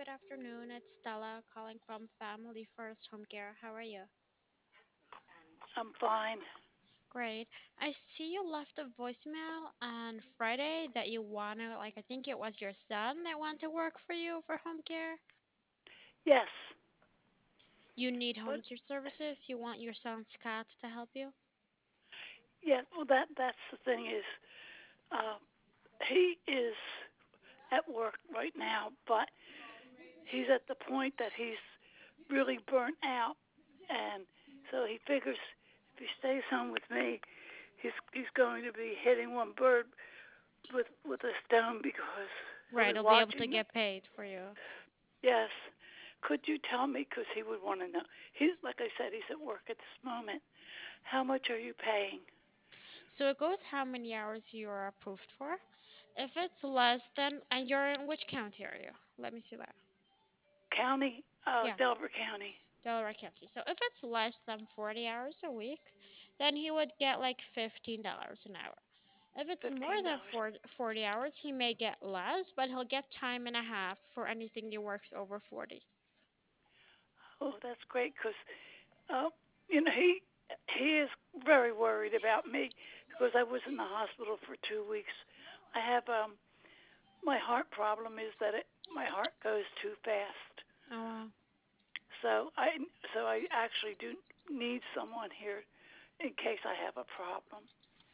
good afternoon. It's Stella calling from Family First Home Care. How are you? I'm fine. Great. I see you left a voicemail on Friday that you wanna, like, I think it was your son that wanted to work for you for home care. Yes, You need home but care services. You want your son Scott to help you. yeah, well that's the thing is, uh, he is at work right now, but he's at the point that he's really burnt out, and so he figures if he stays home with me, he's going to be hitting one bird with a stone because he'll Right, be I'll be able to watching. get paid for you. Yes. Could you tell me, because he would want to know. He's like I said, he's at work at this moment. How much are you paying? So it goes how many hours you are approved for. If it's less than, and you're in which county are you? Let me see that. County, Yeah. Delaware County. Delaware County. So if it's less than 40 hours a week, then he would get like $15 an hour. If it's more than $15. 40 hours, he may get less, but he'll get time and a half for anything he works over 40. Oh, that's great because uh, he is very worried about me because I was in the hospital for 2 weeks. I have my heart problem is that my heart goes too fast. Oh, wow. So I actually do need someone here in case I have a problem.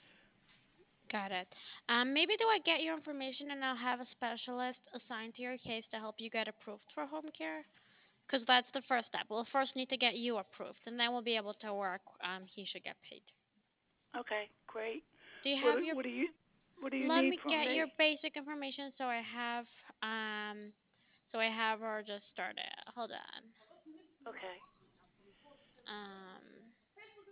Got it. Maybe do I get your information and I'll have a specialist assigned to your case to help you get approved for home care? Because that's the first step. We'll first need to get you approved, and then we'll be able to work. He should get paid. Okay, great. Do you What have your what do you what do you Let need me from get your me? basic information um so I have her just started. Hold on. Okay. Um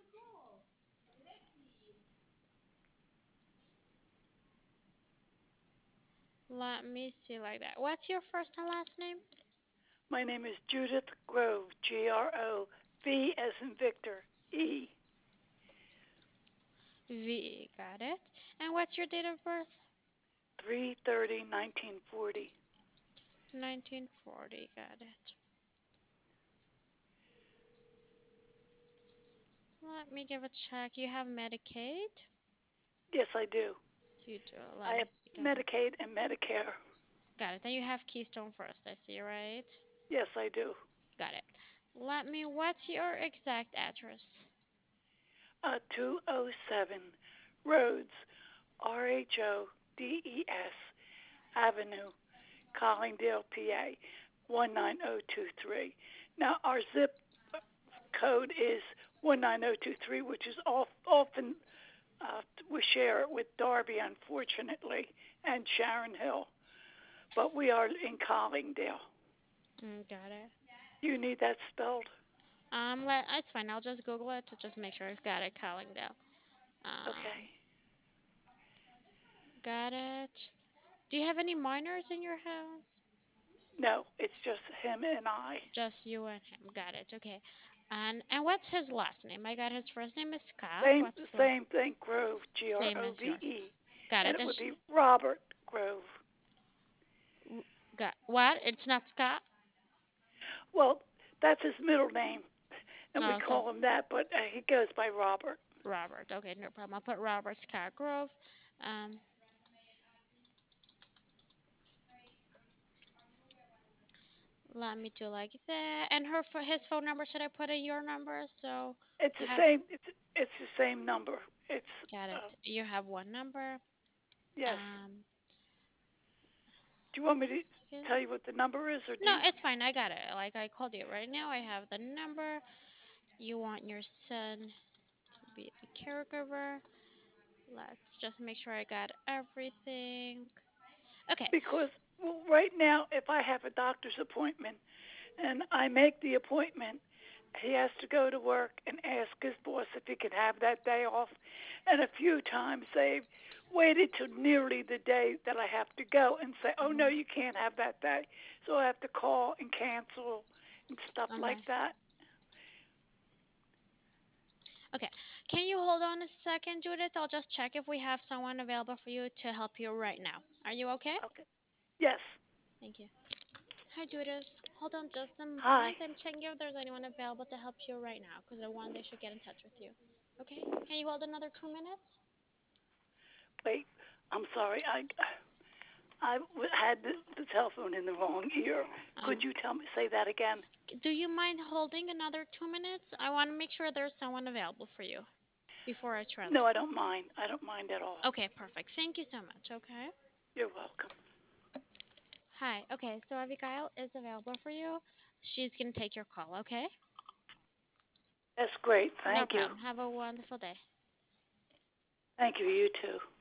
Let me see like that. What's your first and last name? My name is Judith Grove, Grove as in Victor, E. V, got it. And what's your date of birth? 330 1940. 1940, got it. Let me give a check. You have Medicaid? Yes, I do. You do. I Let me have see. Got it. Medicaid and Medicare. Got it. Then you have Keystone First, I see, right? Yes, I do. Got it. What's your exact address? 207 Rhodes, RHODES Avenue, Collingdale, PA 19023. Now, our zip code is 19023, which is often we share it with Darby, unfortunately, and Sharon Hill, but we are in Collingdale. Got it. You need that spelled? It's fine. I'll just Google it to just make sure I've got it. Collingdale. Okay. Got it. Do you have any minors in your house? No, it's just him and I. Just you and him. Got it. Okay. And what's his last name? I got his first name is Scott. Same What's his last? same thing, Grove, Same as yours. Grove, Got and it. it would be Robert Grove. Got what? It's not Scott. Well, that's his middle name, and we Oh, so call him that, but he goes by Robert. Robert. Okay, no problem. I'll put Robert Scott Grove. Um, Let me do like that. And his phone number. Should I put in your number? So It's you the have. same. It's the same number. It's Got uh, it. You have one number. yes. Um, Do you want me to Second. tell you what the number is, or do No, you? it's fine. I got it. Like I called you right now. I have the number. You want your son to be the caregiver. Let's just make sure I got everything. Okay. Because well, right now, if I have a doctor's appointment and I make the appointment, he has to go to work and ask his boss if he can have that day off. And a few times they've waited till nearly the day that I have to go and say, "Oh no, Mhm. you can't have that day." So I have to call and cancel and stuff like Okay. that. Okay. Can you hold on a second, Judith? I'll just check if we have someone available for you to help you right now. Are you okay? Okay. Yes. Thank you. Hi, Judith. Hold on just a Hi. moment. I'm checking if there's anyone available to help you right now because I want they should get in touch with you. Okay? Can you hold another 2 minutes? Wait. I'm sorry. Had the telephone in the wrong ear. Could Um, you say that again? do you mind holding another 2 minutes? I want to make sure there's someone available for you before I No, I transfer. don't mind. I don't mind at all. Okay, perfect. Thank you so much. Okay. You're welcome. Hi. Okay, so Abigail is available for you. She's going to take your call, okay? That's great. No Thank you. problem. Have a wonderful day. Thank you. You too.